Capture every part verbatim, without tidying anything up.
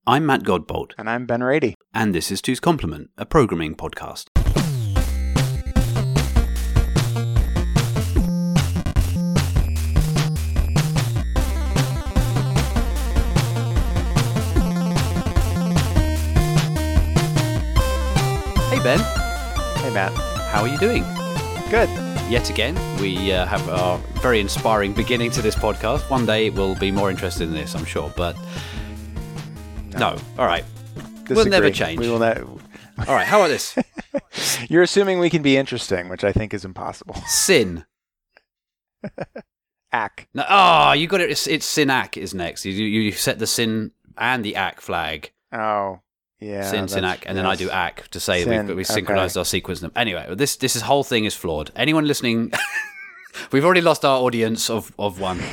I'm Matt Godbolt. And I'm Ben Rady. And this is Two's Complement, a programming podcast. Hey Ben. Hey Matt. How are you doing? Good. Yet again, we uh, have our very inspiring beginning to this podcast. One day it will be more interested in this, I'm sure, but no. no. All right. Disagree. We'll never change. We will ne- All right, how about this? You're assuming we can be interesting, which I think is impossible. Sin. Ack. No, oh, you got it. It's, it's Sin-Ac is next. You, you set the Sin and the Ac flag. Oh, yeah. Sin, Sin-Ac, and yes. Then I do Ac to say Sin, we've, we've synchronized okay. our sequence. Anyway, this this is, whole thing is flawed. Anyone listening, we've already lost our audience of, of one.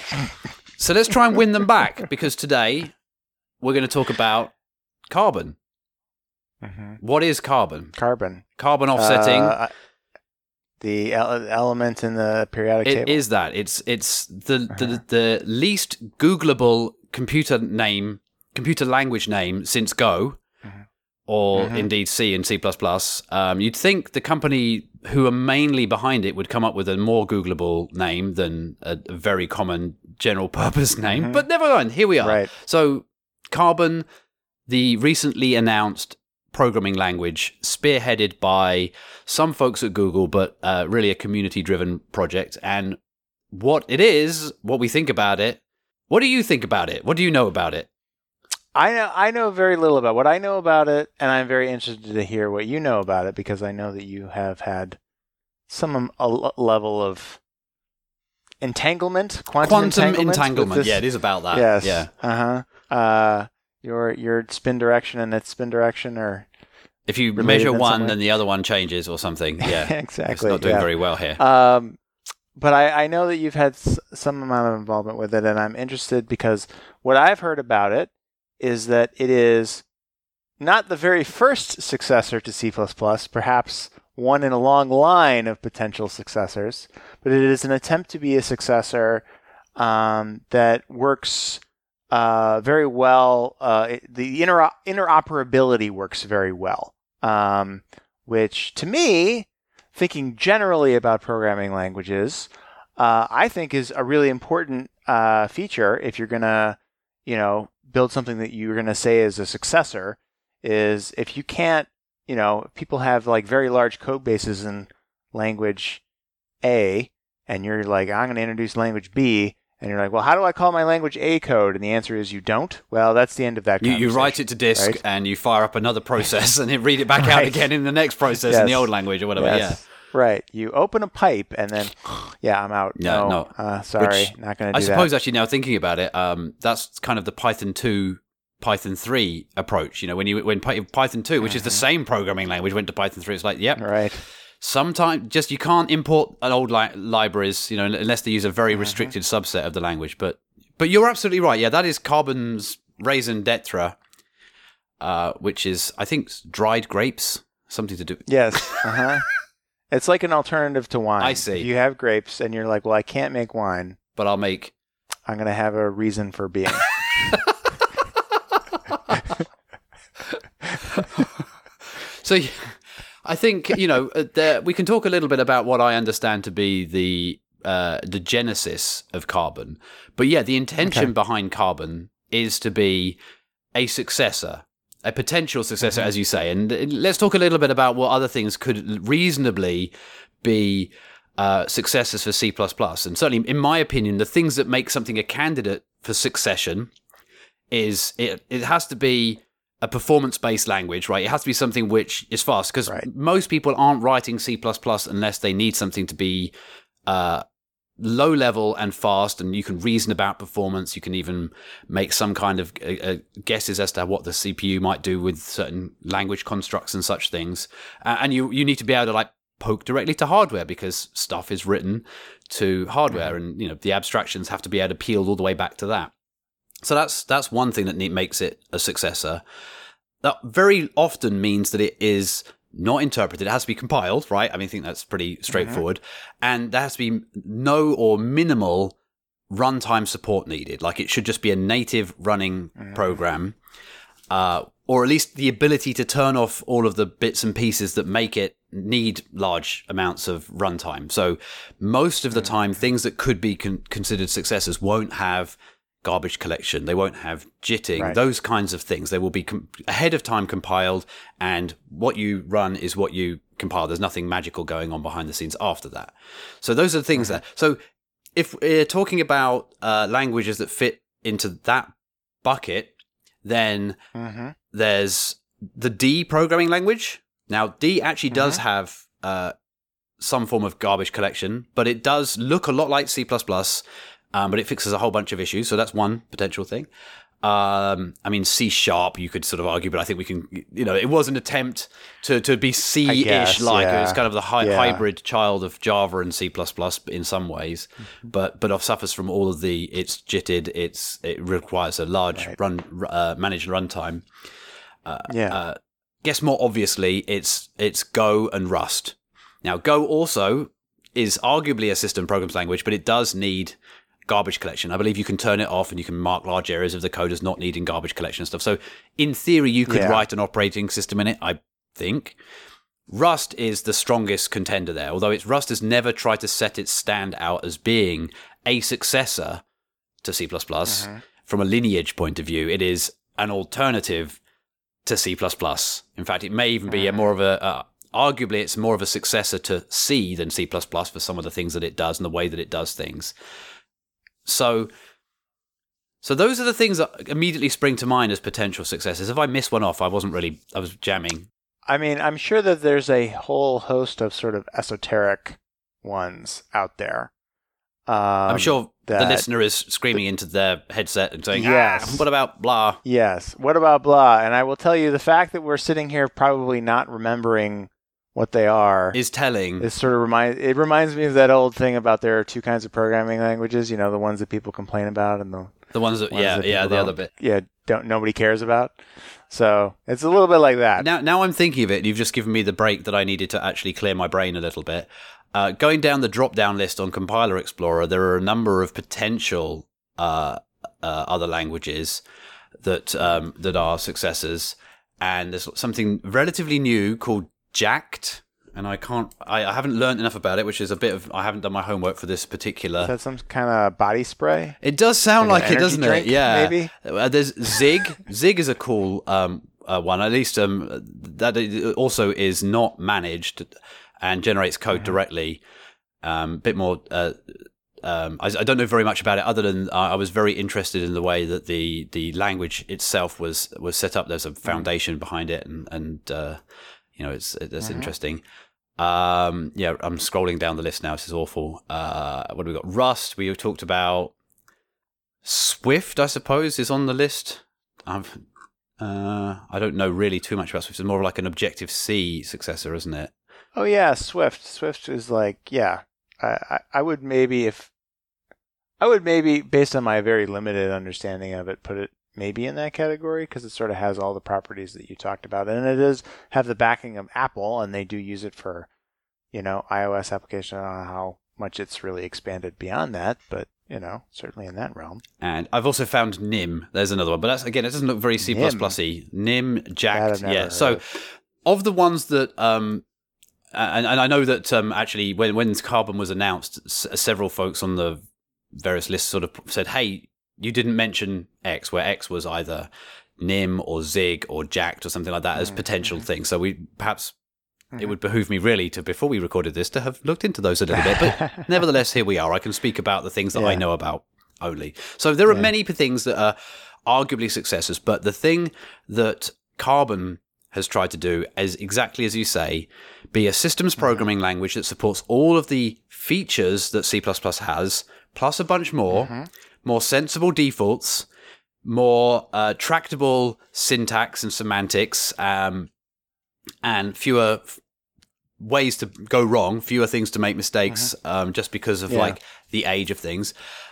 So let's try and win them back, because today we're going to talk about carbon. Mm-hmm. What is carbon? Carbon. Carbon offsetting. Uh, the ele- element in the periodic it table. It is that. It's it's the, uh-huh. the the least Googleable computer name, computer language name since Go, uh-huh. or uh-huh. indeed C and C plus plus. Um, you'd think the company who are mainly behind it would come up with a more Googleable name than a, a very common general purpose name, uh-huh. but never mind. Here we are. Right. So Carbon, the recently announced programming language, spearheaded by some folks at Google, but uh, really a community-driven project. And what it is, what we think about it, what do you think about it? What do you know about it? I know I know very little about what I know about it, and I'm very interested to hear what you know about it, because I know that you have had some a level of entanglement, quantum, quantum entanglement. entanglement. Yeah, it is about that. Yes. Yeah. Uh-huh. Uh Your your spin direction and its spin direction are if you measure one, then the other one changes or something. Yeah, exactly. It's not doing yeah. very well here. Um, but I, I know that you've had s- some amount of involvement with it, and I'm interested because what I've heard about it is that it is not the very first successor to C plus plus, perhaps one in a long line of potential successors, but it is an attempt to be a successor um, that works Uh, very well. Uh, it, the inter- interoperability works very well, um, which to me, thinking generally about programming languages, uh, I think is a really important uh, feature if you're gonna, you know, build something that you're gonna say is a successor. Is if you can't, you know, people have like very large code bases in language A, and you're like, I'm gonna introduce language B. And you're like, well, how do I call my language A code? And the answer is you don't. Well, that's the end of that You, conversation. you write it to disk, right? and you fire up another process, and then read it back right. out again in the next process yes. in the old language or whatever. Yes. Yeah, right. You open a pipe, and then, yeah, I'm out. No, no, no. Uh, sorry, Which, not going to do I suppose that. actually now thinking about it, um, that's kind of the Python two, Python three approach. You know, when you when Python two, which mm-hmm. is the same programming language, went to Python three, it's like, yep, right. Sometimes just you can't import an old li- libraries, you know, unless they use a very restricted mm-hmm. subset of the language. But but you're absolutely right. Yeah, that is Carbon's raison d'etre, uh, which is I think dried grapes, something to do. Yes. Uh huh. It's like an alternative to wine. I see. If you have grapes, and you're like, well, I can't make wine, but I'll make. I'm going to have a reason for being. So. I think, you know, there, we can talk a little bit about what I understand to be the uh, the genesis of Carbon. But yeah, the intention okay. behind Carbon is to be a successor, a potential successor, mm-hmm. as you say. And let's talk a little bit about what other things could reasonably be uh, successors for C plus plus. And certainly, in my opinion, the things that make something a candidate for succession is it, it has to be a performance-based language, right? It has to be something which is fast, because right. most people aren't writing C plus plus unless they need something to be uh, low-level and fast, and you can reason about performance. You can even make some kind of uh, uh, guesses as to what the C P U might do with certain language constructs and such things. Uh, and you you need to be able to like poke directly to hardware, because stuff is written to hardware, mm-hmm. and you know the abstractions have to be able to peel all the way back to that. So that's that's one thing that makes it a successor. That very often means that it is not interpreted. It has to be compiled, right? I mean, I think that's pretty straightforward. Mm-hmm. And there has to be no or minimal runtime support needed. Like it should just be a native running mm-hmm. program. uh, or at least the ability to turn off all of the bits and pieces that make it need large amounts of runtime. So most of the time, things that could be con- considered successors won't have garbage collection. They won't have jitting, right. Those kinds of things. They will be com- ahead of time compiled, and what you run is what you compile. There's nothing magical going on behind the scenes after that. So those are the things mm-hmm. that... So if we're talking about uh, languages that fit into that bucket, then mm-hmm. there's the D programming language. Now, D actually mm-hmm. does have uh, some form of garbage collection, but it does look a lot like C plus plus, um, but it fixes a whole bunch of issues. So that's one potential thing. Um, I mean, C sharp, you could sort of argue, but I think we can, you know, it was an attempt to, to be C-ish guess, like. Yeah. It was kind of the hi- yeah. hybrid child of Java and C plus plus in some ways, mm-hmm. but but suffers from all of the, it's jitted, it's it requires a large right. run uh, managed runtime. Uh, yeah. Uh, guess more obviously, it's it's Go and Rust. Now, Go also is arguably a system programs language, but it does need garbage collection. I believe you can turn it off and you can mark large areas of the code as not needing garbage collection and stuff. So in theory, you could yeah. write an operating system in it, I think. Rust is the strongest contender there, although it's Rust has never tried to set its stand out as being a successor to C plus plus. Mm-hmm. From a lineage point of view, it is an alternative to C plus plus. In fact, it may even be a more of a... Uh, arguably, it's more of a successor to C than C plus plus for some of the things that it does and the way that it does things. So, so those are the things that immediately spring to mind as potential successes. If I miss one off, I wasn't really, I was jamming. I mean, I'm sure that there's a whole host of sort of esoteric ones out there. Um, I'm sure the listener is screaming into their headset and saying, yes. ah, what about blah? Yes, what about blah? And I will tell you, the fact that we're sitting here probably not remembering what they are is telling. It sort of remind it reminds me of that old thing about there are two kinds of programming languages. You know, the ones that people complain about and the the ones that ones yeah that yeah the other bit yeah don't nobody cares about. So it's a little bit like that. Now now I'm thinking of it. You've just given me the break that I needed to actually clear my brain a little bit. Uh, going down the drop down list on Compiler Explorer, there are a number of potential uh, uh, other languages that um, that are successors, and there's something relatively new called Jacked, and I can't, I, I haven't learned enough about it, which is a bit of, I haven't done my homework for this particular. Is that some kind of body spray? It does sound like, like it, doesn't drink, it? Yeah. Maybe. Uh, there's Zig. Zig is a cool um, uh, one, at least um, that also is not managed and generates code mm-hmm. directly. A um, bit more, uh, um, I, I don't know very much about it other than uh, I was very interested in the way that the, the language itself was, was set up. There's a foundation mm-hmm. behind it, and, and uh, you know, it's that's mm-hmm. interesting. Um, yeah, I'm scrolling down the list now. This is awful. Uh, what have we got? Rust. We talked about. Swift, I suppose, is on the list. I've, uh, I don't know really too much about Swift. It's more like an Objective-C successor, isn't it? Oh yeah, Swift. Swift is like, yeah. I, I, I would maybe if I would maybe, based on my very limited understanding of it, put it maybe in that category, because it sort of has all the properties that you talked about, and it does have the backing of Apple, and they do use it for, you know, iOS application. I don't know how much it's really expanded beyond that, but you know, certainly in that realm. And I've also found Nim. There's another one, but that's again, it doesn't look very C plus plus-y. Nim, Jacked, yeah. So, of. of the ones that, um, and, and I know that um, actually, when when Carbon was announced, s- several folks on the various lists sort of said, "Hey, you didn't mention X," where X was either Nim or Zig or Jacked or something like that as mm-hmm. potential things. So we perhaps mm-hmm. it would behoove me really to, before we recorded this, to have looked into those a little bit. But nevertheless, here we are. I can speak about the things that yeah. I know about only. So there are yeah. many things that are arguably successors, but the thing that Carbon has tried to do is exactly as you say, be a systems programming mm-hmm. language that supports all of the features that C plus plus has, plus a bunch more. Mm-hmm. More sensible defaults, more uh, tractable syntax and semantics, um, and fewer f- ways to go wrong, fewer things to make mistakes, mm-hmm. um, just because of yeah. like the age of things,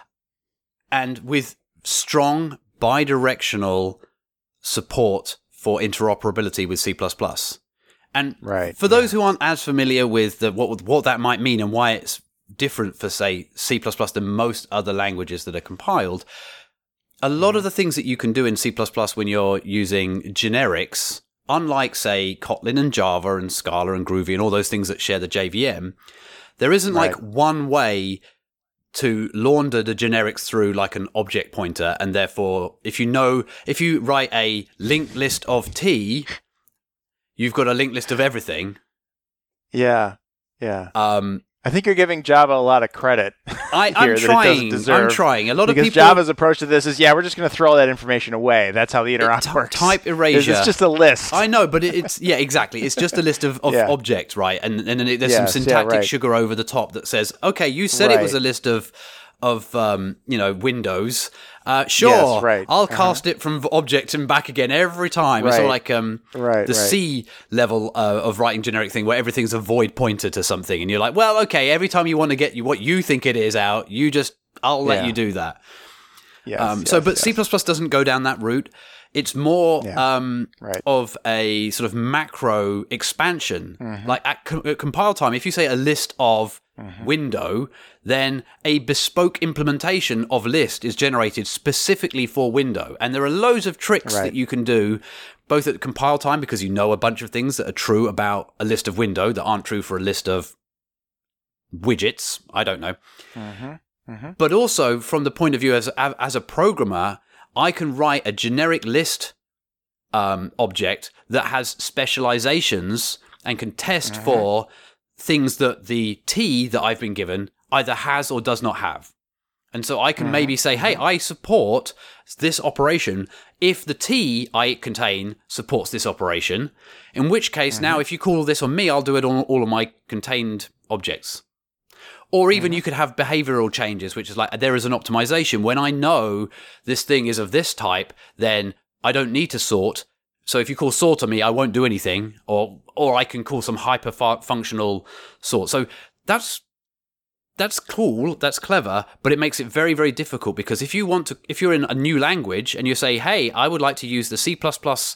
and with strong bidirectional support for interoperability with C plus plus. And right, for those yeah. who aren't as familiar with the, what what that might mean and why it's different for, say, C plus plus than most other languages that are compiled, a lot of the things that you can do in C plus plus when you're using generics, unlike, say, Kotlin and Java and Scala and Groovy and all those things that share the J V M, there isn't Right. like one way to launder the generics through like an object pointer. And therefore, if you know, if you write a linked list of T, you've got a linked list of everything. Yeah, yeah. Um, I think you're giving Java a lot of credit. I, here I'm that it doesn't trying. deserve, I'm trying. A lot of because people. Java's approach to this is, yeah, we're just going to throw all that information away. That's how the interop T- works. type erasure. It's just a list. I know, but it, it's yeah, exactly. It's just a list of, of Yeah. objects, right? And and then it, there's Yes, some yeah, syntactic right. sugar over the top that says, okay, you said it was Right. a list of of um, you know Windows. Uh, sure, Yes, right. I'll Uh-huh. cast it from object and back again every time. It's sort of Right. like um, Right, the right. C level uh, of writing generic thing where everything's a void pointer to something, and you're like, well, okay, every time you want to get you what you think it is out, you just I'll let Yeah. you do that. Yes, Um, yes, so, but yes. C plus plus doesn't go down that route. It's more Yeah. um, Right. of a sort of macro expansion. Mm-hmm. Like at, co- at compile time, if you say a list of Mm-hmm. window, then a bespoke implementation of list is generated specifically for window. And there are loads of tricks Right. that you can do both at compile time because you know a bunch of things that are true about a list of window that aren't true for a list of widgets. I don't know. Mm-hmm. But also from the point of view as as a programmer, I can write a generic list um, object that has specializations and can test Mm-hmm. for things that the T that I've been given either has or does not have. And so I can Mm-hmm. maybe say, hey, I support this operation if the T I contain supports this operation, in which case Mm-hmm. now if you call this on me, I'll do it on all of my contained objects. Or even Mm-hmm. you could have behavioral changes, which is like there is an optimization. When I know this thing is of this type, then I don't need to sort. So if you call sort on me, I won't do anything, or or I can call some hyper functional sort. So that's that's cool, that's clever, but it makes it very, very difficult because if you want to, if you're in a new language and you say, hey, I would like to use the C plus plus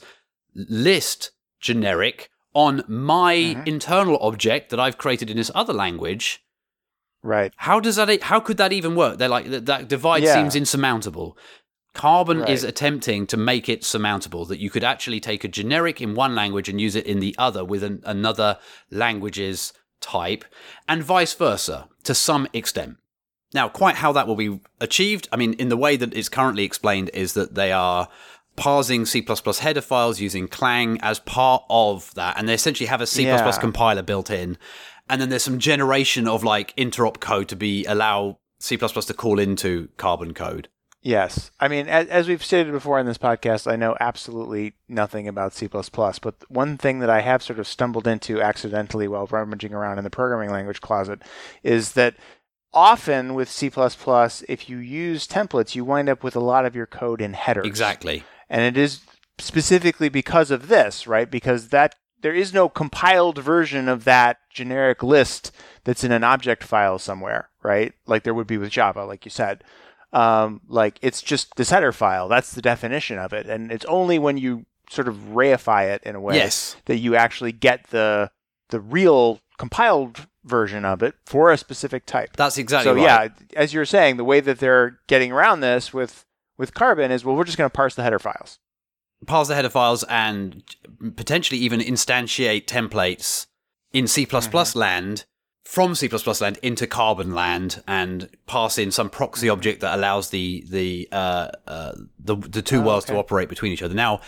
list generic on my Mm-hmm. internal object that I've created in this other language. Right. How does that? How could that even work? They're like that, that divide Yeah. seems insurmountable. Carbon Right. is attempting to make it surmountable. That you could actually take a generic in one language and use it in the other with an, another language's type, and vice versa to some extent. Now, quite how that will be achieved, I mean, in the way that it's currently explained, is that they are parsing C plus plus header files using Clang as part of that, and they essentially have a C plus plus Yeah. compiler built in. And then there's some generation of like interop code to be allow C plus plus to call into Carbon code. Yes. I mean, as, as we've stated before in this podcast, I know absolutely nothing about C plus plus, but one thing that I have sort of stumbled into accidentally while rummaging around in the programming language closet is that often with C plus plus, if you use templates, you wind up with a lot of your code in headers. Exactly. And it is specifically because of this, right? Because that there is no compiled version of that generic list that's in an object file somewhere, right? Like there would be with Java, like you said. Um, like it's just this header file. That's the definition of it. And it's only when you sort of reify it in a way Yes. that you actually get the the real compiled version of it for a specific type. That's exactly So right. yeah, as you're saying, the way that they're getting around this with with Carbon is, well, we're just going to parse the header files. Parse the header files and potentially even instantiate templates in C plus plus Mm-hmm. land from C plus plus land into Carbon land and pass in some proxy object that allows the the uh, uh, the, the two Oh, worlds okay. to operate between each other. Now,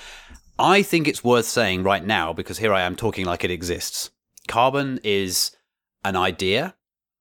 I think it's worth saying right now, because here I am talking like it exists. Carbon is an idea.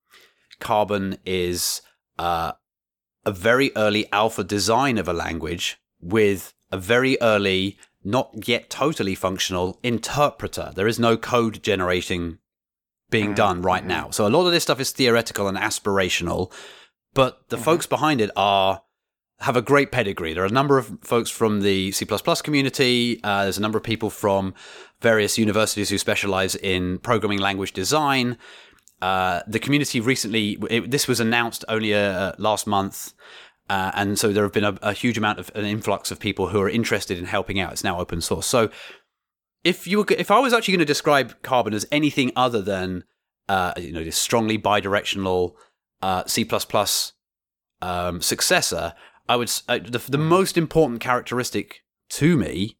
Carbon is uh, a very early alpha design of a language with a very early, not yet totally functional interpreter. There is no code generating being done right now. So a lot of this stuff is theoretical and aspirational, but the folks behind it are have a great pedigree. There are a number of folks from the C plus plus community. Uh, there's a number of people from various universities who specialize in programming language design. Uh, the community recently, it, this was announced only uh, last month, uh, and so there have been a, a huge amount of an influx of people who are interested in helping out. It's now open source. So if you were, if I was actually going to describe Carbon as anything other than uh, you know this strongly bidirectional uh, C plus plus um, successor, I would uh, the the most important characteristic to me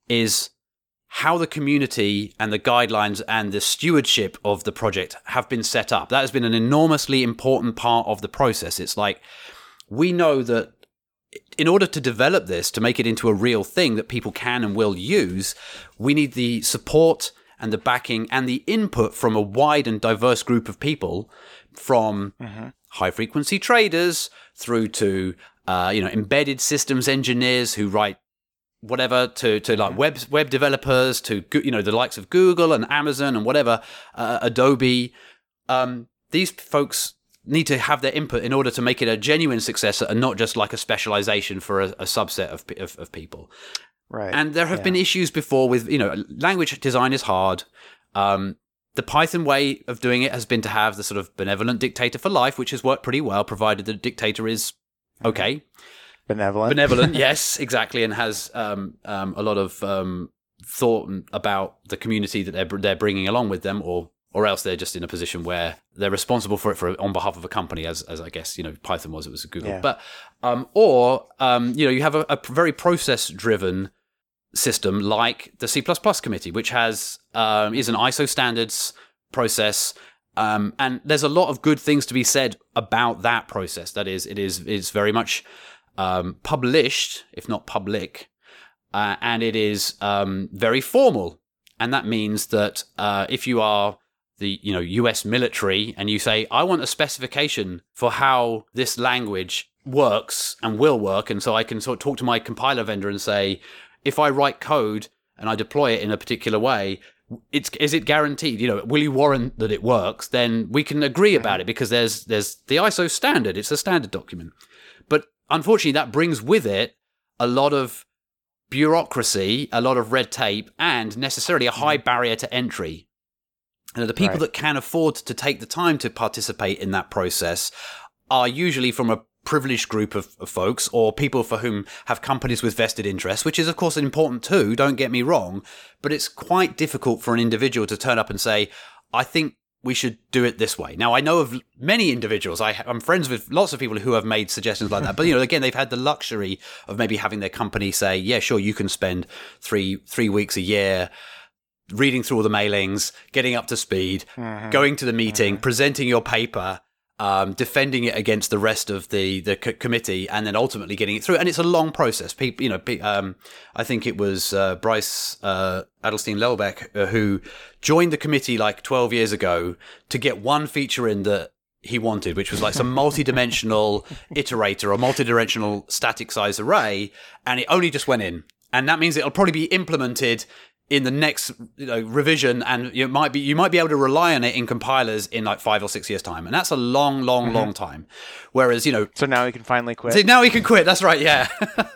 is how the community and the guidelines and the stewardship of the project have been set up. That has been an enormously important part of the process. It's like, we know that in order to develop this, to make it into a real thing that people can and will use, we need the support and the backing and the input from a wide and diverse group of people, from mm-hmm. high frequency traders through to uh, you know embedded systems engineers who write whatever, to to like web web developers, to you know the likes of Google and Amazon and whatever, uh, Adobe. Um, these folks need to have their input in order to make it a genuine success and not just like a specialization for a, a subset of, of of people. Right. And there have yeah. been issues before with, you know, language design is hard. Um, the Python way of doing it has been to have the sort of benevolent dictator for life, which has worked pretty well, provided the dictator is okay. Benevolent. Benevolent, yes, exactly, and has um, um, a lot of um, thought about the community that they're they're bringing along with them, or or else they're just in a position where they're responsible for it for on behalf of a company, as as I guess you know Python was, it was Google, yeah. but um, or um, you know you have a, a very process driven system like the C plus plus committee, which has um, is an I S O standards process. Um, and there's a lot of good things to be said about that process. That is, it is is very much um, published, if not public, uh, and it is um, very formal. And that means that uh, if you are the you know U S military and you say, I want a specification for how this language works and will work, and so I can sort of talk to my compiler vendor and say, if I write code and I deploy it in a particular way, it's is it guaranteed? You know, will you warrant that it works? Then we can agree about it because there's there's the I S O standard. It's a standard document. But unfortunately, that brings with it a lot of bureaucracy, a lot of red tape, and necessarily a high barrier to entry. And the people right. that can afford to take the time to participate in that process are usually from a privileged group of, of folks, or people for whom have companies with vested interests, which is of course important too, don't get me wrong, but it's quite difficult for an individual to turn up and say, I think we should do it this way. Now, I know of many individuals, I, I'm friends with lots of people who have made suggestions like that, but you know, again, they've had the luxury of maybe having their company say, yeah, sure, you can spend three three weeks a year reading through all the mailings, getting up to speed, mm-hmm. going to the meeting, mm-hmm. presenting your paper, Um, defending it against the rest of the the c- committee, and then ultimately getting it through. And it's a long process. People, you know, pe- um, I think it was uh, Bryce uh, Adelstein-Lelbeck uh, who joined the committee like twelve years ago to get one feature in that he wanted, which was like some multi-dimensional iterator or multi-dimensional static size array, and it only just went in. And that means it'll probably be implemented in the next you know, revision, and you might be you might be able to rely on it in compilers in like five or six years' time, and that's a long, long, mm-hmm. long time. Whereas you know, so now he can finally quit. So now he can quit. That's right. Yeah.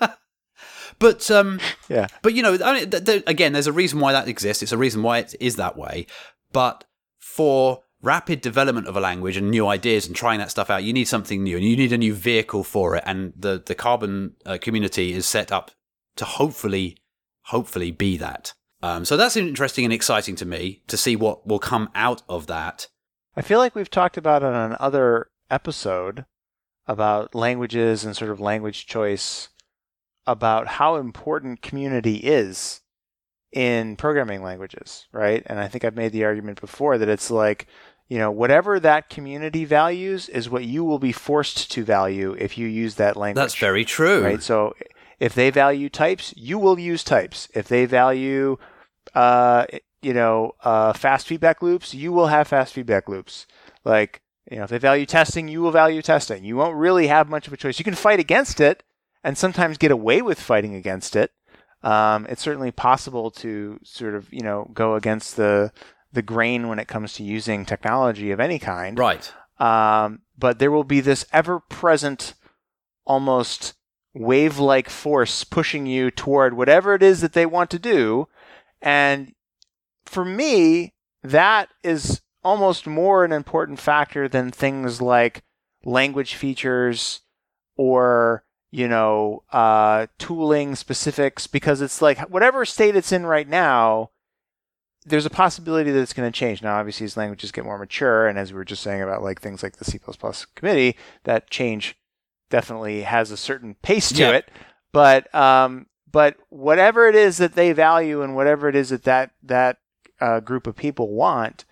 but um, yeah. But you know, I mean, th- th- again, there's a reason why that exists. It's a reason why it is that way. But for rapid development of a language and new ideas and trying that stuff out, you need something new, and you need a new vehicle for it. And the the Carbon uh, community is set up to hopefully, hopefully be that. Um, so that's interesting and exciting to me to see what will come out of that. I feel like we've talked about it on another episode about languages and sort of language choice, about how important community is in programming languages, right? And I think I've made the argument before that it's like, you know, whatever that community values is what you will be forced to value if you use that language. That's very true. Right? So if they value types, you will use types. If they value Uh, you know, uh, fast feedback loops, you will have fast feedback loops. Like, you know, if they value testing, you will value testing. You won't really have much of a choice. You can fight against it and sometimes get away with fighting against it. Um, it's certainly possible to sort of, you know, go against the the grain when it comes to using technology of any kind. Right. Um, but there will be this ever-present, almost wave-like force pushing you toward whatever it is that they want to do. And for me, that is almost more an important factor than things like language features or, you know, uh, tooling specifics, because it's like whatever state it's in right now, there's a possibility that it's going to change. Now, obviously, as languages get more mature, and as we were just saying about like things like the C plus plus committee, that change definitely has a certain pace to Yeah. it. But um, but whatever it is that they value and whatever it is that that, that uh, group of people want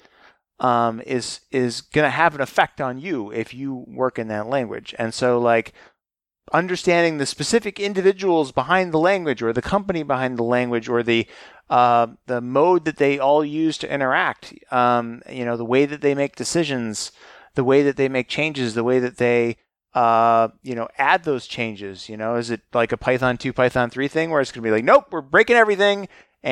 um, is is going to have an effect on you if you work in that language. And so like understanding the specific individuals behind the language or the company behind the language or the uh, the mode that they all use to interact, um, you know, the way that they make decisions, the way that they make changes, the way that they uh, you know, add those changes. You know, is it like a Python two, Python three thing where it's going to be like, nope, we're breaking everything,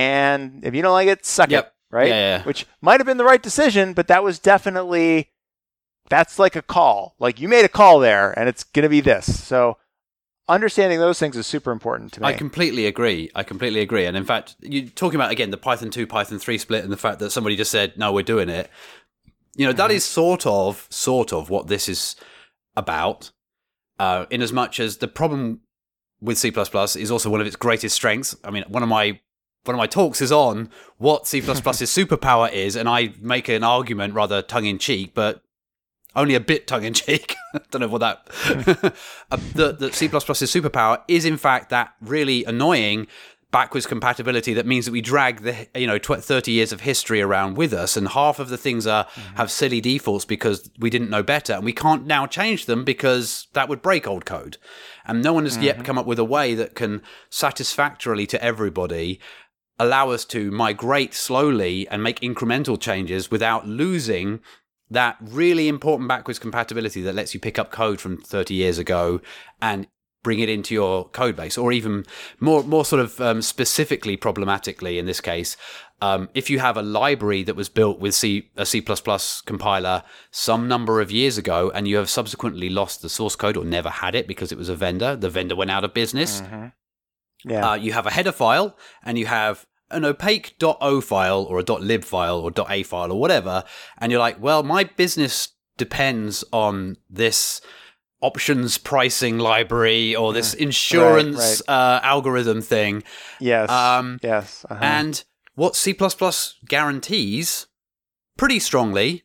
and if you don't like it, suck Yep. it, right? Yeah, yeah. Which might have been the right decision, but that was definitely, that's like a call. Like you made a call there, and it's going to be this. So understanding those things is super important to me. I completely agree. I completely agree. And in fact, you're talking about, again, the Python two, Python three split and the fact that somebody just said, no, we're doing it. You know, mm-hmm. that is sort of, sort of what this is about, uh, in as much as the problem with C plus plus is also one of its greatest strengths. I mean, one of my one of my talks is on what C plus plus's superpower is, and I make an argument rather tongue-in-cheek, but only a bit tongue-in-cheek. I don't know what that... uh, that that C plus plus's superpower is, in fact, that really annoying backwards compatibility that means that we drag the you know thirty years of history around with us, and half of the things are mm-hmm. have silly defaults because we didn't know better, and we can't now change them because that would break old code. And no one has mm-hmm. yet come up with a way that can satisfactorily to everybody allow us to migrate slowly and make incremental changes without losing that really important backwards compatibility that lets you pick up code from thirty years ago and bring it into your code base, or even more more sort of um, specifically problematically in this case, um, if you have a library that was built with C, a C plus plus compiler some number of years ago and you have subsequently lost the source code or never had it because it was a vendor, the vendor went out of business. Mm-hmm. Yeah. Uh, you have a header file and you have an opaque .o file or a .lib file or .a file or whatever, and you're like, well, my business depends on this options pricing library or this insurance right, right. Uh, algorithm thing. Yes. Um, yes. Uh-huh. And what C plus plus guarantees pretty strongly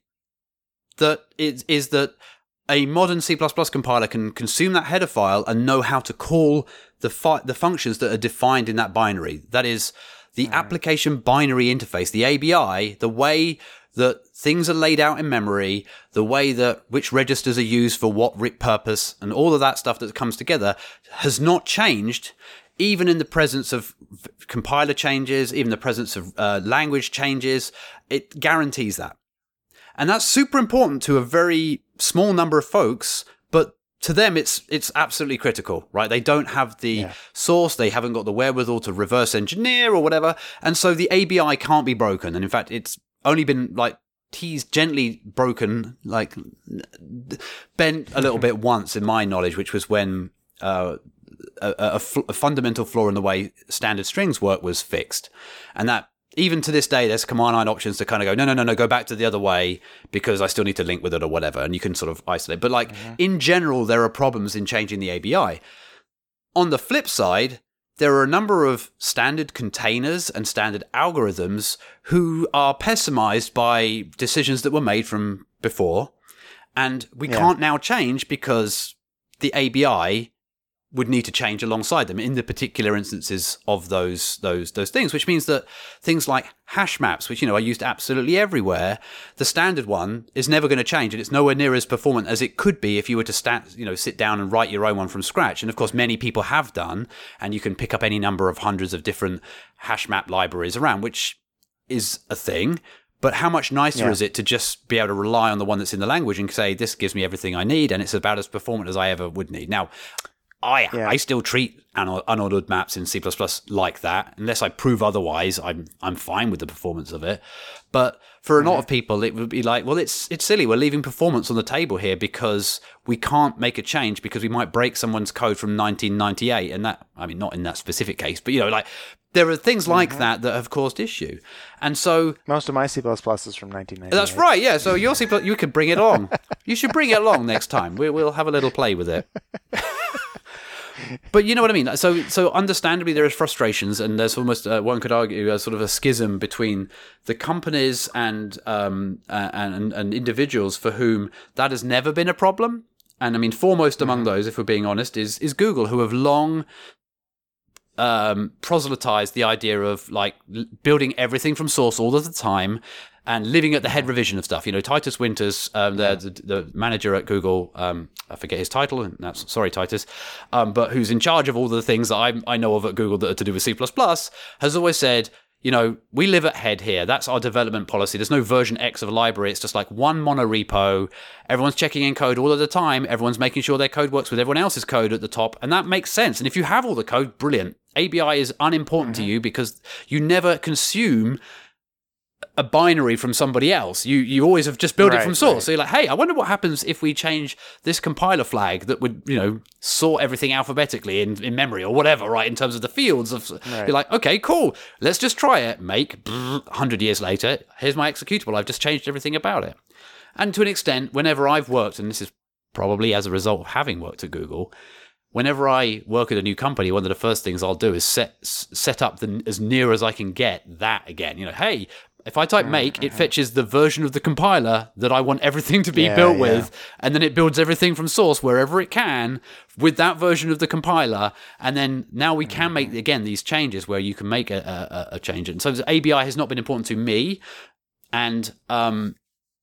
that it is that a modern C plus plus compiler can consume that header file and know how to call the fi- the functions that are defined in that binary. That is the mm. application binary interface, the A B I, the way that things are laid out in memory, the way that which registers are used for what purpose, and all of that stuff that comes together has not changed, even in the presence of compiler changes, even the presence of uh, language changes. It guarantees that. And that's super important to a very small number of folks, but to them, it's it's absolutely critical, right? They don't have the yeah. source, they haven't got the wherewithal to reverse engineer or whatever, and so the A B I can't be broken. And in fact, it's only been like teased, gently broken, like bent a little bit once in my knowledge, which was when uh, a, a, a fundamental flaw in the way standard strings work was fixed. And that even to this day, there's command line options to kind of go, no, no, no, no, go back to the other way because I still need to link with it or whatever. And you can sort of isolate. But like mm-hmm. in general, there are problems in changing the A B I. On the flip side, there are a number of standard containers and standard algorithms who are pessimized by decisions that were made from before. And we yeah. can't now change because the A B I would need to change alongside them in the particular instances of those those those things, which means that things like hash maps, which, you know, are used absolutely everywhere, the standard one is never going to change, and it's nowhere near as performant as it could be if you were to stat, you know, sit down and write your own one from scratch. And of course, many people have done, and you can pick up any number of hundreds of different hash map libraries around, which is a thing. But how much nicer yeah. is it to just be able to rely on the one that's in the language and say, this gives me everything I need, and it's about as performant as I ever would need. Now, I yeah. I still treat unordered maps in C plus plus like that. Unless I prove otherwise, I'm I'm fine with the performance of it. But for a lot of people, it would be like, well, it's it's silly. We're leaving performance on the table here because we can't make a change because we might break someone's code from nineteen ninety-eight. And that, I mean, not in that specific case, but, you know, like there are things like mm-hmm. that that have caused issue. And so most of my C plus plus is from nineteen ninety-eight. That's right. Yeah. So your C plus, you could bring it along. You should bring it along next time. We, we'll have a little play with it. But you know what I mean? So so understandably, there is frustrations, and there's almost, uh, one could argue, a sort of a schism between the companies and, um, uh, and and individuals for whom that has never been a problem. And I mean, foremost among Mhm. those, if we're being honest, is is Google, who have long um, proselytized the idea of like l- building everything from source all of the time and living at the head revision of stuff. You know, Titus Winters, um, the, the the manager at Google, um, I forget his title, and that's sorry, Titus, um, but who's in charge of all the things that I I know of at Google that are to do with C plus plus, has always said, you know, we live at head here. That's our development policy. There's no version X of a library. It's just like one monorepo. Everyone's checking in code all of the time. Everyone's making sure their code works with everyone else's code at the top. And that makes sense. And if you have all the code, brilliant. A B I is unimportant mm-hmm. to you because you never consume a binary from somebody else. You you always have just built right, it from source. Right. So you're like, hey, I wonder what happens if we change this compiler flag that would, you know, sort everything alphabetically in, in memory or whatever, right, in terms of the fields. Of, right. You're like, okay, cool. Let's just try it. Make one hundred years later, here's my executable. I've just changed everything about it. And to an extent, whenever I've worked, and this is probably as a result of having worked at Google, whenever I work at a new company, one of the first things I'll do is set set up the, as near as I can get that again. You know, hey, if I type make, it fetches the version of the compiler that I want everything to be yeah, built yeah. with, and then it builds everything from source wherever it can with that version of the compiler. And then now we can make, again, these changes where you can make a, a, a change. And so A B I has not been important to me. And um,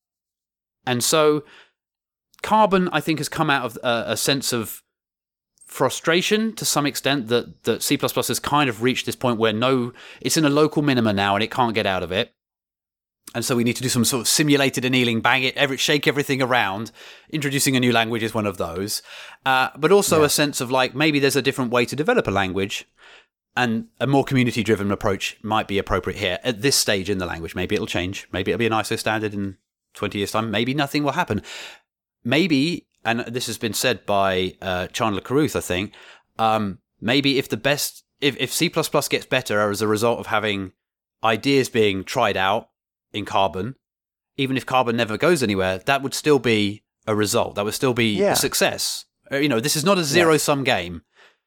and so Carbon, I think, has come out of a, a sense of frustration to some extent that, that C plus plus has kind of reached this point where no, it's in a local minima now and it can't get out of it. And so we need to do some sort of simulated annealing, bang it, every, shake everything around. Introducing a new language is one of those. Uh, but also yeah. a sense of like, maybe there's a different way to develop a language and a more community-driven approach might be appropriate here at this stage in the language. Maybe it'll change. Maybe it'll be an I S O standard in twenty years' time. Maybe nothing will happen. Maybe, and this has been said by uh, Chandler Carruth, I think, um, maybe if the best, if, if C plus plus gets better as a result of having ideas being tried out in Carbon, even if Carbon never goes anywhere, that would still be a result. That would still be yeah. a success. You know, this is not a zero-sum yeah. game.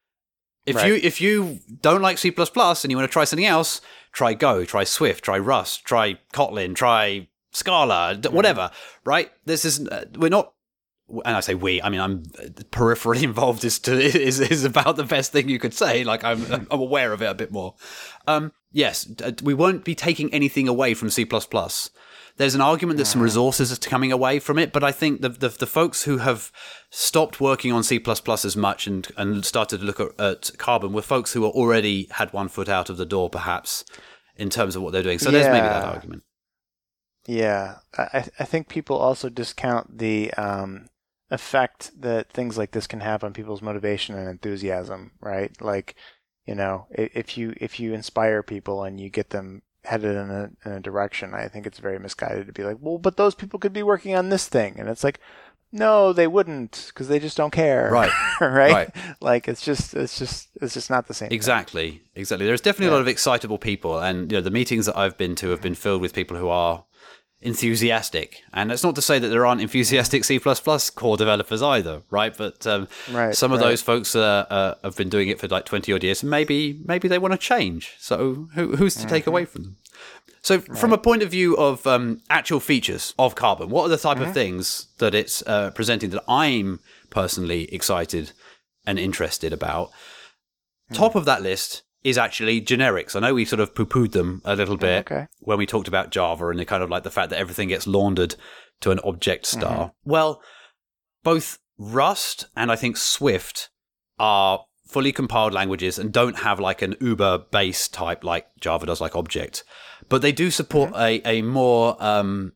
If right. you if you don't like C plus plus and you want to try something else, try Go, try Swift, try Rust, try Kotlin, try Scala, whatever, mm-hmm. right? This is, uh, we're not, and I say we, I mean, I'm peripherally involved is to is is about the best thing you could say. Like I'm I'm aware of it a bit more. Um, yes, we won't be taking anything away from C plus plus. There's an argument that some resources are coming away from it, but I think the the, the folks who have stopped working on C plus plus as much and, and started to look at, at Carbon were folks who already had one foot out of the door, perhaps, in terms of what they're doing. So yeah. there's maybe that argument. Yeah, I I think people also discount the um, effect that things like this can have on people's motivation and enthusiasm, right? Like, you know, if you if you inspire people and you get them headed in a, in a direction, I think it's very misguided to be like, well, but those people could be working on this thing, and it's like, no, they wouldn't, because they just don't care, right? right? Right. Like it's just it's just it's just not the same. Exactly, thing. exactly. There's definitely yeah. a lot of excitable people, and you know, the meetings that I've been to have been filled with people who are enthusiastic, and it's not to say that there aren't enthusiastic C plus plus core developers either, right? But um, right, some of right. those folks uh, uh, have been doing it for like twenty odd years, and maybe maybe they want to change. So who, who's to mm-hmm. take away from them? So right. from a point of view of um, actual features of Carbon, what are the type mm-hmm. of things that it's uh, presenting that I'm personally excited and interested about? Mm-hmm. Top of that list is actually generics. I know we sort of poo-pooed them a little bit okay. when we talked about Java and the kind of like the fact that everything gets laundered to an object star. Mm-hmm. Well, both Rust and I think Swift are fully compiled languages and don't have like an Uber base type like Java does, like object. But they do support mm-hmm. a, a more um,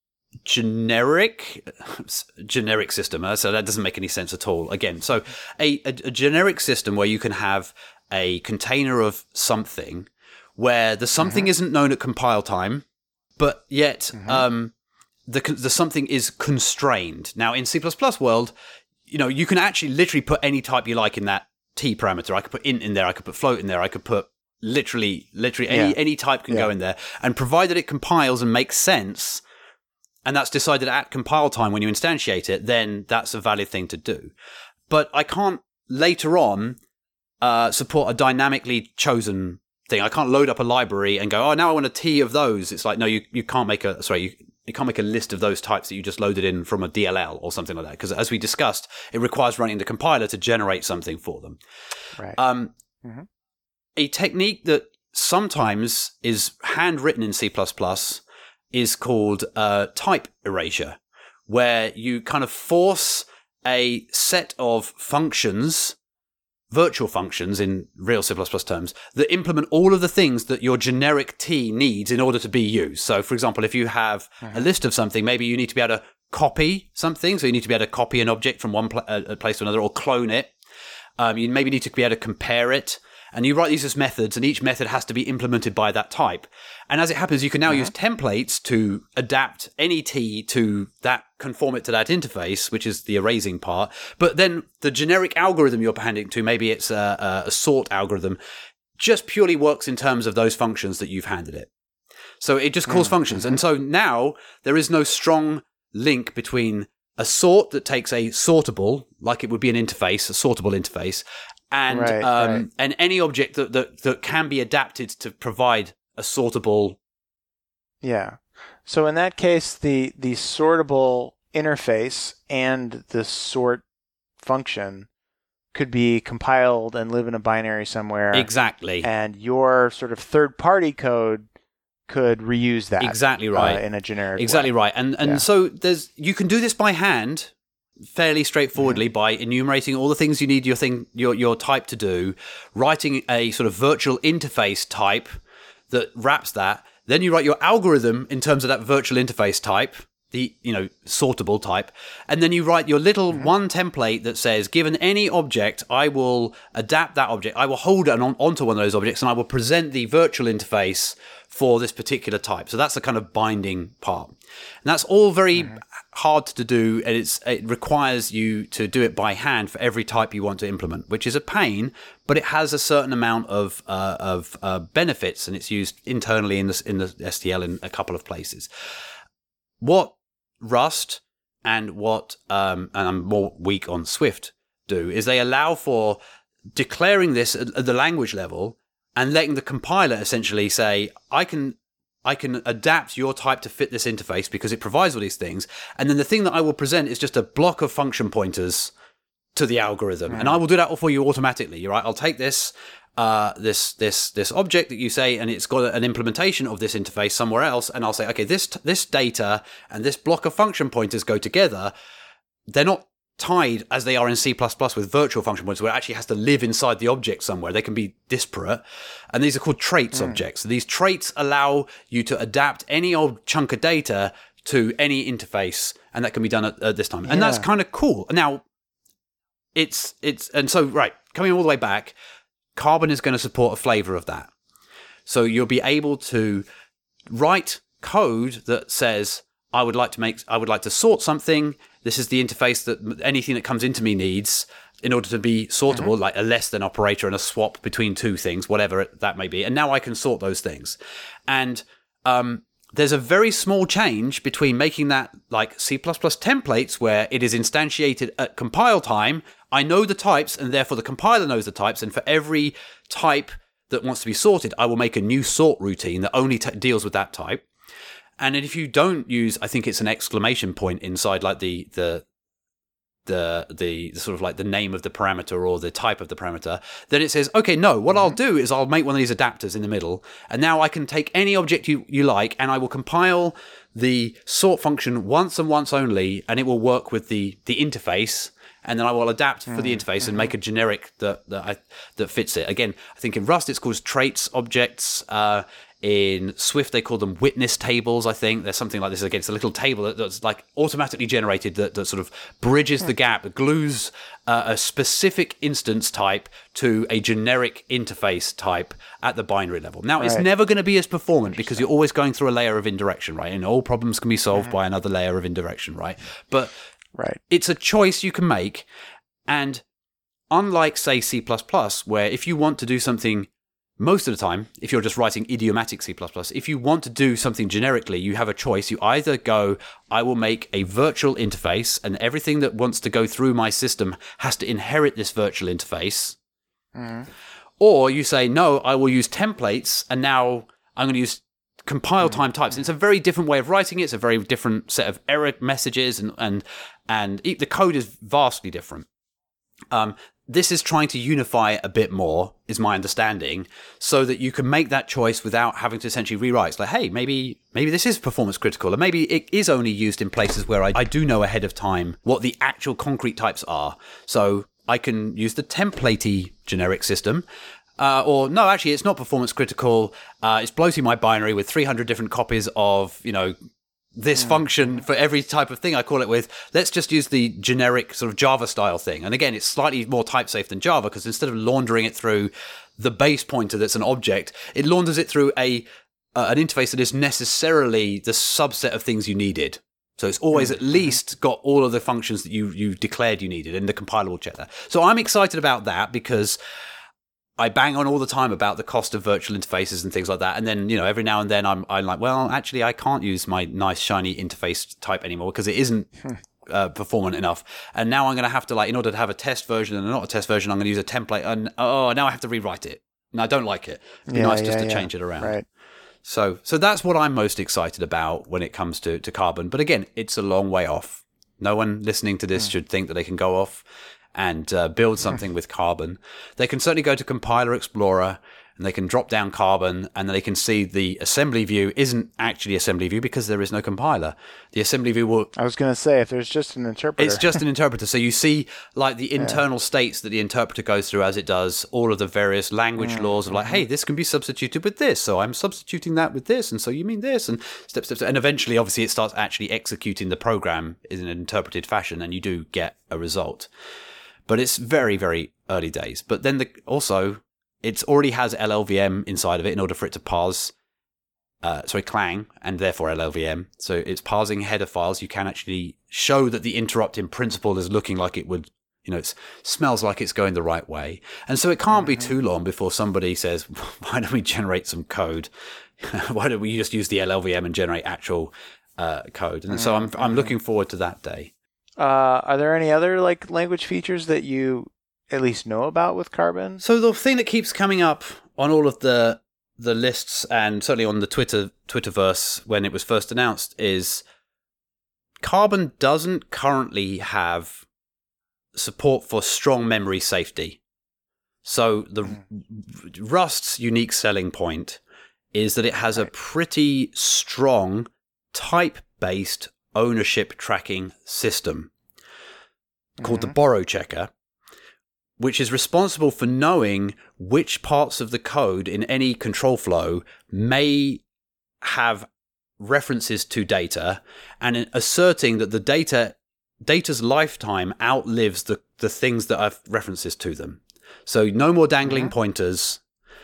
generic generic system. So that doesn't make any sense at all. Again, so a, a, a generic system where you can have a container of something where the something mm-hmm. isn't known at compile time, but yet mm-hmm. um, the the something is constrained. Now, in C plus plus world, you know, you can actually literally put any type you like in that T parameter. I could put int in there, I could put float in there, I could put literally, literally any, yeah. any type can yeah. go in there. And provided it compiles and makes sense, and that's decided at compile time when you instantiate it, then that's a valid thing to do. But I can't later on uh, support a dynamically chosen thing. I can't load up a library and go, oh, now I want a T of those. It's like, no, you, you can't make a, sorry, you, it can't make a list of those types that you just loaded in from a D L L or something like that. Because as we discussed, it requires running the compiler to generate something for them. Right. Um, mm-hmm. A technique that sometimes is handwritten in C plus plus is called uh, type erasure, where you kind of force a set of functions, virtual functions in real C plus plus terms, that implement all of the things that your generic T needs in order to be used. So, for example, if you have mm-hmm. a list of something, maybe you need to be able to copy something. So you need to be able to copy an object from one pl- uh, place to another or clone it. Um, you maybe need to be able to compare it. And you write these as methods, and each method has to be implemented by that type. And as it happens, you can now uh-huh. use templates to adapt any T to that, conform it to that interface, which is the erasing part. But then the generic algorithm you're handing to, maybe it's a, a sort algorithm, just purely works in terms of those functions that you've handed it. So it just calls mm-hmm. functions. And so now there is no strong link between a sort that takes a sortable, like it would be an interface, a sortable interface, and right, um, right. and any object that, that that can be adapted to provide a sortable. Yeah. So in that case, the the sortable interface and the sort function could be compiled and live in a binary somewhere. Exactly. And your sort of third-party code could reuse that. Exactly right. Uh, in a generic Exactly way. right. And and yeah. so there's you can do this by hand. Fairly straightforwardly mm-hmm. by enumerating all the things you need your thing your your type to do, writing a sort of virtual interface type that wraps that. Then you write your algorithm in terms of that virtual interface type, the you know sortable type, and then you write your little mm-hmm. one template that says, given any object, I will adapt that object. I will hold it on, onto one of those objects, and I will present the virtual interface for this particular type. So that's the kind of binding part. And that's all very mm-hmm. hard to do, and it's it requires you to do it by hand for every type you want to implement, which is a pain, but it has a certain amount of uh, of uh, benefits, and it's used internally in the, in the S T L in a couple of places. What Rust and what, um, and I'm more weak on Swift, do is they allow for declaring this at, at the language level and letting the compiler essentially say, I can I can adapt your type to fit this interface because it provides all these things. And then the thing that I will present is just a block of function pointers to the algorithm. Mm. And I will do that all for you automatically. Right? I'll take this uh, this this this object that you say, and it's got an implementation of this interface somewhere else. And I'll say, okay, this this data and this block of function pointers go together. They're not tied as they are in C plus plus with virtual function pointers, where it actually has to live inside the object somewhere. They can be disparate. And these are called traits mm. objects. So these traits allow you to adapt any old chunk of data to any interface, and that can be done at, at this time. Yeah. And that's kind of cool. Now, it's, it's, and so, right, coming all the way back, Carbon is going to support a flavor of that. So you'll be able to write code that says, I would like to make, I would like to sort something. This is the interface that anything that comes into me needs in order to be sortable, mm-hmm. like a less than operator and a swap between two things, whatever that may be. And now I can sort those things. And um, there's a very small change between making that like C plus plus templates, where it is instantiated at compile time. I know the types, and therefore the compiler knows the types. And for every type that wants to be sorted, I will make a new sort routine that only t- deals with that type. And if you don't use, I think it's an exclamation point inside, like the the the the sort of like the name of the parameter or the type of the parameter, then it says, okay, no, what mm-hmm. I'll do is I'll make one of these adapters in the middle, and now I can take any object you, you like, and I will compile the sort function once and once only, and it will work with the the interface. And then I will adapt for the interface mm-hmm. and make a generic that that, I, that fits it. Again, I think in Rust it's called traits objects. Uh, in Swift they call them witness tables. I think there's something like this. Again, it's a little table that, that's like automatically generated that, that sort of bridges the gap, glues uh, a specific instance type to a generic interface type at the binary level. Now, right. it's never going to be as performant because you're always going through a layer of indirection, right? And all problems can be solved mm-hmm. by another layer of indirection, right? But Right. it's a choice you can make. And unlike, say, C plus plus, where if you want to do something most of the time, if you're just writing idiomatic C plus plus, if you want to do something generically, you have a choice. You either go, I will make a virtual interface, and everything that wants to go through my system has to inherit this virtual interface. Mm. Or you say, no, I will use templates, and now I'm going to use compile time types. It's a very different way of writing it. It's a very different set of error messages, and and and the code is vastly different. Um, this is trying to unify a bit more, is my understanding, so that you can make that choice without having to essentially rewrite. It's like, hey, maybe maybe this is performance critical, or maybe it is only used in places where I, I do know ahead of time what the actual concrete types are. So I can use the templatey generic system. Uh, or no, actually, it's not performance critical. Uh, it's bloating my binary with three hundred different copies of, you know, this function for every type of thing I call it with. Let's just use the generic sort of Java style thing. And again, it's slightly more type safe than Java, because instead of laundering it through the base pointer that's an object, it launders it through a uh, an interface that is necessarily the subset of things you needed. So it's always at least got all of the functions that you you declared you needed, and the compiler will check that. So I'm excited about that, because I bang on all the time about the cost of virtual interfaces and things like that. And then, you know, every now and then I'm, I'm like, well, actually, I can't use my nice, shiny interface type anymore because it isn't uh, performant enough. And now I'm going to have to, like, in order to have a test version and not a test version, I'm going to use a template. And, oh, now I have to rewrite it. And I don't like it. It'd be yeah, nice yeah, just to yeah. change it around. Right. So, so that's what I'm most excited about when it comes to, to Carbon. But again, it's a long way off. No one listening to this mm. should think that they can go off and uh, build something with Carbon. They can certainly go to Compiler Explorer, and they can drop down Carbon, and then they can see the assembly view isn't actually assembly view because there is no compiler. The assembly view will... I was going to say, if there's just an interpreter. It's just an interpreter. So you see like the internal yeah. states that the interpreter goes through as it does all of the various language mm-hmm. laws of like, hey, this can be substituted with this. So I'm substituting that with this. And so you mean this, and step, step, step. And eventually, obviously, it starts actually executing the program in an interpreted fashion, and you do get a result. But it's very, very early days. But then the, also, it already has L L V M inside of it in order for it to parse, uh, sorry, Clang, and therefore L L V M. So it's parsing header files. You can actually show that the interrupt in principle is looking like it would, you know, it smells like it's going the right way. And so it can't mm-hmm. be too long before somebody says, why don't we generate some code? Why don't we just use the L L V M and generate actual uh, code? And mm-hmm. so I'm I'm looking forward to that day. Uh, are there any other like language features that you at least know about with Carbon? So the thing that keeps coming up on all of the the lists, and certainly on the Twitter Twitterverse when it was first announced, is Carbon doesn't currently have support for strong memory safety. So the mm. Rust's unique selling point is that it has right. a pretty strong type-based ownership tracking system called mm-hmm. the borrow checker, which is responsible for knowing which parts of the code in any control flow may have references to data, and asserting that the data data's lifetime outlives the, the things that have references to them. So no more dangling mm-hmm. pointers.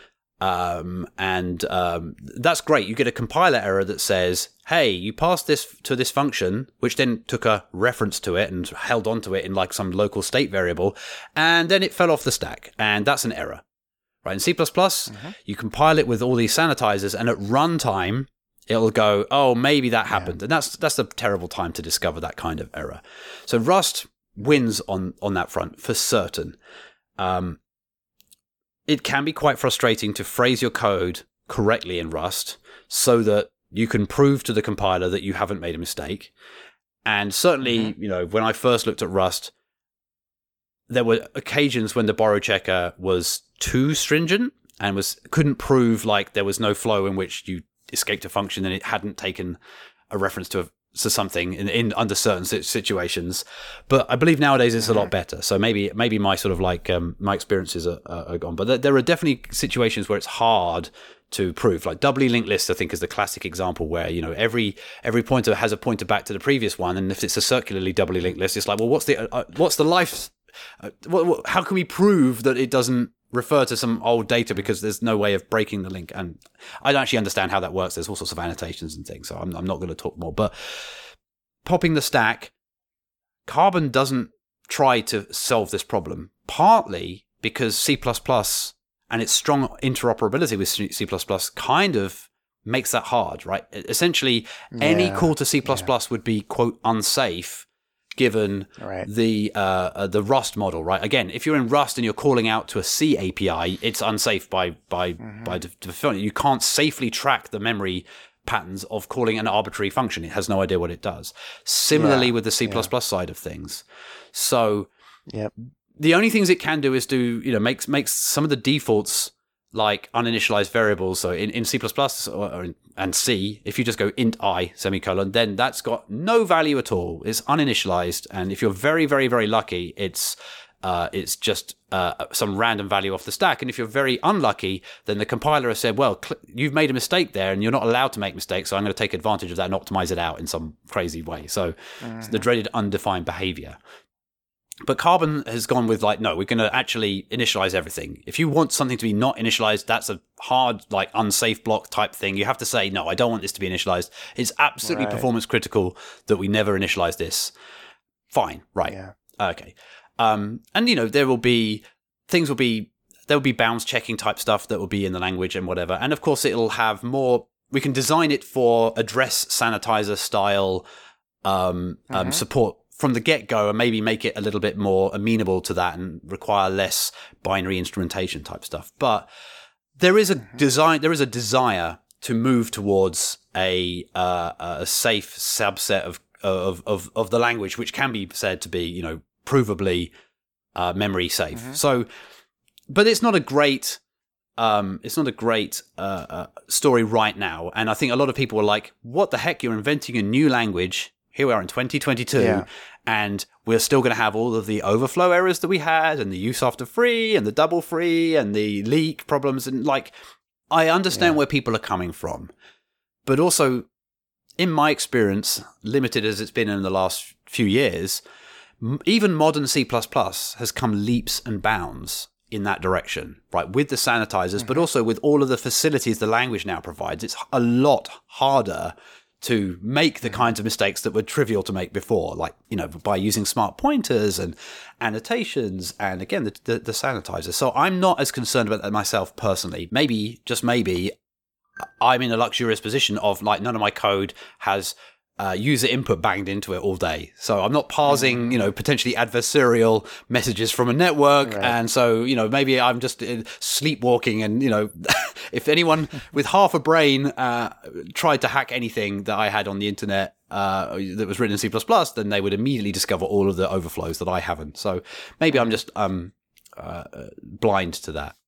Um, and um, that's great. You get a compiler error that says, hey, you passed this to this function, which then took a reference to it and held onto it in like some local state variable, and then it fell off the stack. And that's an error. Right? In C plus plus, mm-hmm. you compile it with all these sanitizers, and at runtime, it'll go, oh, maybe that happened. Yeah. And that's that's a terrible time to discover that kind of error. So Rust wins on, on that front for certain. Um, It can be quite frustrating to phrase your code correctly in Rust so that you can prove to the compiler that you haven't made a mistake. And certainly, mm-hmm. you know, when I first looked at Rust, there were occasions when the borrow checker was too stringent and was couldn't prove like there was no flow in which you escaped a function and it hadn't taken a reference to a to something in, in under certain situations. But I believe nowadays it's a lot better. So maybe maybe my sort of like um, my experiences are, are gone. But there, there are definitely situations where it's hard to prove. Like doubly linked lists, I think, is the classic example where, you know, every every pointer has a pointer back to the previous one, and if it's a circularly doubly linked list, it's like, well, what's the uh, what's the life? Uh, what, what, how can we prove that it doesn't refer to some old data because there's no way of breaking the link? And I don't actually understand how that works. There's all sorts of annotations and things, so I'm, I'm not going to talk more. But popping the stack, Carbon doesn't try to solve this problem, partly because C plus plus and its strong interoperability with C plus plus kind of makes that hard, right? Essentially, yeah, any call to C plus plus yeah. would be, quote, unsafe given right. the uh, uh, the Rust model, right? Again, if you're in Rust and you're calling out to a C A P I, it's unsafe by by mm-hmm. by default. You can't safely track the memory patterns of calling an arbitrary function. It has no idea what it does. Similarly Yeah, with the C++ yeah. side of things. So Yep. the only things it can do is do, you know, makes makes some of the defaults like uninitialized variables. So in, in C++ or, or in, and C, if you just go int I semicolon, then that's got no value at all. It's uninitialized. And if you're very, very, very lucky, it's uh, it's just uh, some random value off the stack. And if you're very unlucky, then the compiler has said, well, cl- you've made a mistake there and you're not allowed to make mistakes. So I'm going to take advantage of that and optimize it out in some crazy way. So Mm-hmm. it's the dreaded undefined behavior. But Carbon has gone with like, no, we're going to actually initialize everything. If you want something to be not initialized, that's a hard, like unsafe block type thing. You have to say, no, I don't want this to be initialized. It's absolutely Right. performance critical that we never initialize this. Fine. Right. Yeah. Okay. Um, and, you know, there will be, things will be, there will be bounds checking type stuff that will be in the language and whatever. And of course, it'll have more, we can design it for address sanitizer style um, Mm-hmm. um, support from the get-go and maybe make it a little bit more amenable to that and require less binary instrumentation type stuff. But there is a Mm-hmm. design, there is a desire to move towards a uh, a safe subset of of of of the language, which can be said to be, you know, provably uh, memory safe. Mm-hmm. So, but it's not a great. Um, it's not a great uh, uh, story right now, and I think a lot of people are like, "What the heck? You're inventing a new language." Here we are in twenty twenty-two, Yeah. and we're still going to have all of the overflow errors that we had, and the use after free, and the double free, and the leak problems. And like, I understand Yeah. where people are coming from, but also, in my experience, limited as it's been in the last few years, m- even modern C plus plus has come leaps and bounds in that direction, right? With the sanitizers, Mm-hmm. but also with all of the facilities the language now provides. It's a lot harder to make the kinds of mistakes that were trivial to make before, like, you know, by using smart pointers and annotations and, again, the, the, the sanitizer. So I'm not as concerned about that myself personally. Maybe, just maybe, I'm in a luxurious position of, like, none of my code has uh, user input banged into it all day. So I'm not parsing, you know, potentially adversarial messages from a network. Right. And so, you know, maybe I'm just uh, sleepwalking and, you know, if anyone with half a brain uh, tried to hack anything that I had on the internet uh, that was written in C plus plus, then they would immediately discover all of the overflows that I haven't. So maybe I'm just um, uh, blind to that.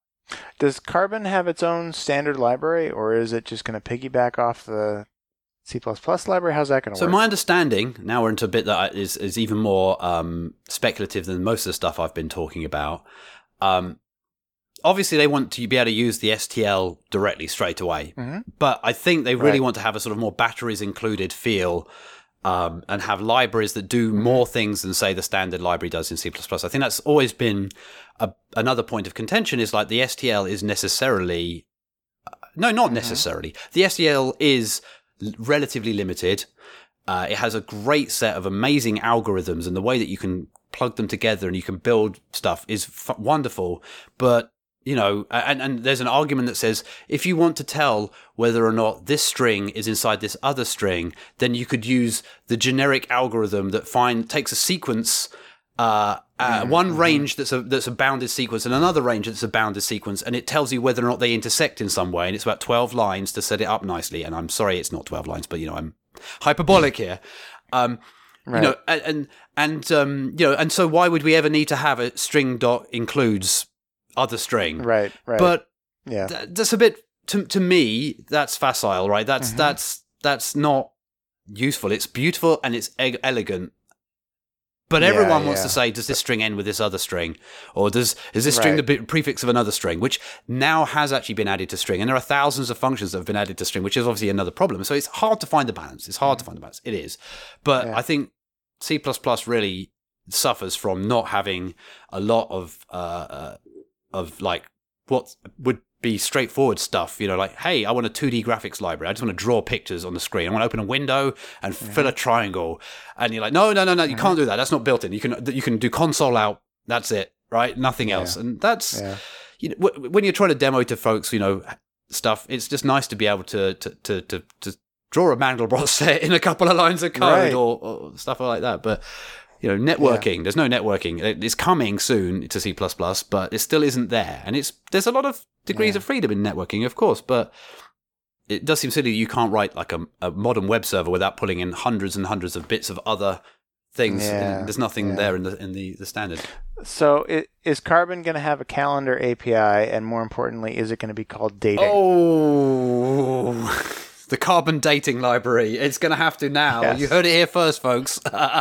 Does Carbon have its own standard library, or is it just going to piggyback off the C plus plus library? How's that going to So work? my understanding, now we're into a bit that is, is even more um, speculative than most of the stuff I've been talking about. Um, obviously, they want to be able to use the S T L directly straight away. Mm-hmm. But I think they really Right. want to have a sort of more batteries included feel um, and have libraries that do more things than, say, the standard library does in C plus plus. I think that's always been a, another point of contention, is like the S T L is necessarily... No, not Mm-hmm. necessarily. The S T L is l- relatively limited. Uh, it has a great set of amazing algorithms, and the way that you can plug them together and you can build stuff is f- wonderful. But, you know, and, and there's an argument that says if you want to tell whether or not this string is inside this other string, then you could use the generic algorithm that find takes a sequence, uh, uh, one range that's a that's a bounded sequence and another range that's a bounded sequence, and it tells you whether or not they intersect in some way. And it's about twelve lines to set it up nicely. And I'm sorry, it's not twelve lines, but, you know, I'm hyperbolic here. Um, Right. You know, and and, and um, you know, and so why would we ever need to have a string dot includes other string? Right, right. But yeah. th- that's a bit to to me. That's facile, right? That's Mhm. that's that's not useful. It's beautiful and it's e- elegant. But Yeah, everyone wants yeah. to say, does this string end with this other string? Or does is this string Right. the bi- prefix of another string, which now has actually been added to string? And there are thousands of functions that have been added to string, which is obviously another problem. So it's hard to find the balance. It's hard to find the balance. It is. But Yeah. I think C plus plus really suffers from not having a lot of, uh, uh, of like what would be straightforward stuff, you know, like, hey, I want a two D graphics library. I just want to draw pictures on the screen. I want to open a window and fill a triangle. And you're like, no, no, no, no, you can't do that. That's not built in. You can you can do console out. That's it, right? Nothing else. And that's, Yeah. you know, w- when you're trying to demo to folks, you know, stuff, it's just nice to be able to to to to, to draw a Mandelbrot set in a couple of lines of code Right. or, or stuff like that. But you know, networking. There's no networking. It- It's coming soon to C plus plus, but it still isn't there. And it's there's a lot of degrees Yeah. of freedom in networking, of course, but it does seem silly you can't write like a, a modern web server without pulling in hundreds and hundreds of bits of other things. Yeah, There's nothing yeah. there in the in the, the standard. So it, is Carbon going to have a calendar A P I, and more importantly, is it going to be called dating? Oh, the Carbon dating library. It's going to have to now. Yes. You heard it here first, folks.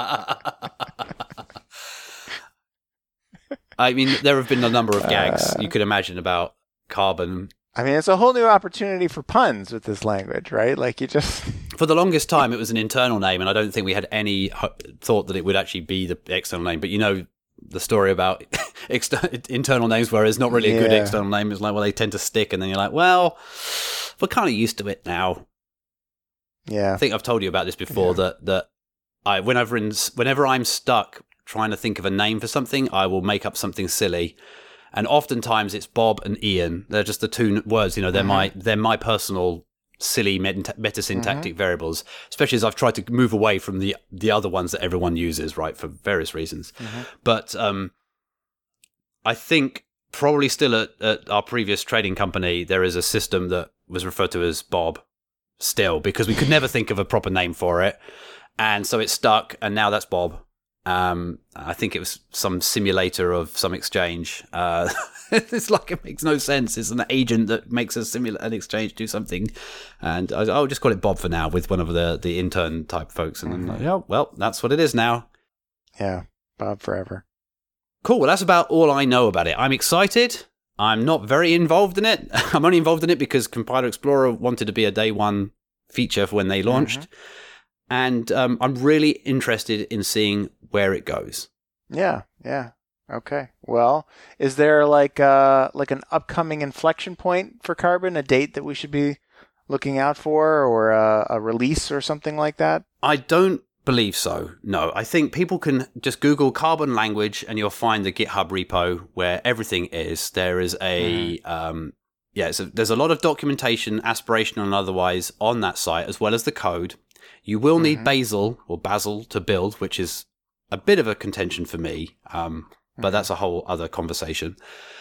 I mean, there have been a number of gags Uh, you could imagine about Carbon. I mean, it's a whole new opportunity for puns with this language, right? Like you just... For the longest time, it was an internal name, and I don't think we had any ho- thought that it would actually be the external name. But you know the story about exter- internal names, where it's not really a good Yeah. external name. It's like, well, they tend to stick, and then you're like, well, we're kind of used to it now. Yeah. I think I've told you about this before, Yeah. that that I whenever in, whenever I'm stuck trying to think of a name for something, I will make up something silly. And oftentimes it's Bob and Ian. They're just the two n- words, you know, they're Mm-hmm. my they're my personal silly meta- metasyntactic variables, especially as I've tried to move away from the the other ones that everyone uses, right, for various reasons. Mm-hmm. But um, I think probably still at, at our previous trading company, there is a system that was referred to as Bob still, because we could never think of a proper name for it. And so it stuck, and now that's Bob. Um, I think it was some simulator of some exchange. Uh, it's like it makes no sense. It's an agent that makes a simula- an exchange do something, and I, I'll just call it Bob for now with one of the the intern type folks. And then, like, oh, well, that's what it is now. Yeah. Bob forever. Cool. Well, that's about all I know about it. I'm excited. I'm not very involved in it. I'm only involved in it because Compiler Explorer wanted to be a day one feature for when they launched. Mm-hmm. And um, I'm really interested in seeing where it goes. Yeah, yeah. Okay. Well, is there like uh like an upcoming inflection point for Carbon, a date that we should be looking out for, or a, a release or something like that? I don't believe so. No, I think people can just Google Carbon language and you'll find the GitHub repo where everything is. There is a mm. um, yeah, so there's a lot of documentation, aspirational and otherwise, on that site, as well as the code. You will need mm-hmm. Bazel or Bazel to build, which is a bit of a contention for me, um, but mm-hmm. that's a whole other conversation.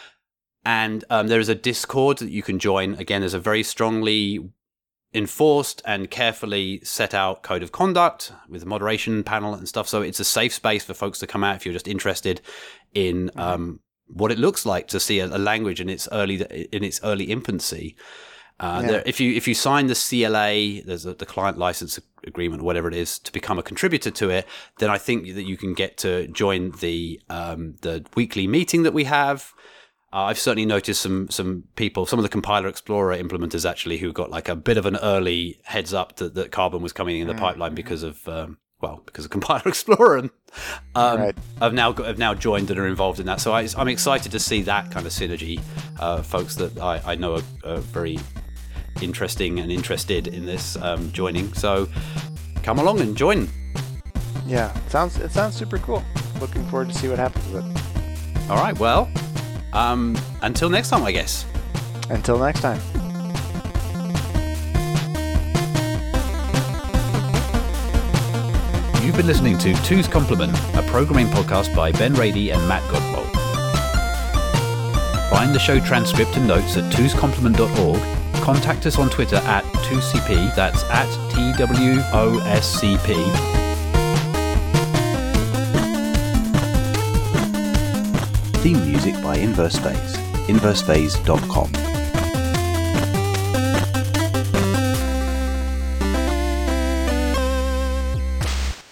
And um, there is a Discord that you can join. Again, there's a very strongly enforced and carefully set out code of conduct with a moderation panel and stuff. So it's a safe space for folks to come out if you're just interested in mm-hmm. um, what it looks like to see a, a language in its early in its early infancy. Uh, yeah. there, if you if you sign the C L A, there's a, the client license agreement, or whatever it is, to become a contributor to it, then I think that you can get to join the um, the weekly meeting that we have. Uh, I've certainly noticed some some people, some of the Compiler Explorer implementers actually, who got like a bit of an early heads up that, that Carbon was coming in the mm-hmm. pipeline because of um, well because of Compiler Explorer, and um, right. have now got, have now joined and are involved in that. So I, I'm excited to see that kind of synergy. Uh, folks that I, I know are, are very interesting and interested in this um, joining. So come along and join. Yeah, it sounds it sounds super cool. Looking forward to see what happens with it. All right, well, um, until next time, I guess. Until next time. You've been listening to Two's Complement, a programming podcast by Ben Rady and Matt Godbolt. Find the show transcript and notes at twos complement dot org. Contact us on Twitter at two C P, that's at T W O S C P. Theme music by Inverse Phase, inverse phase dot com.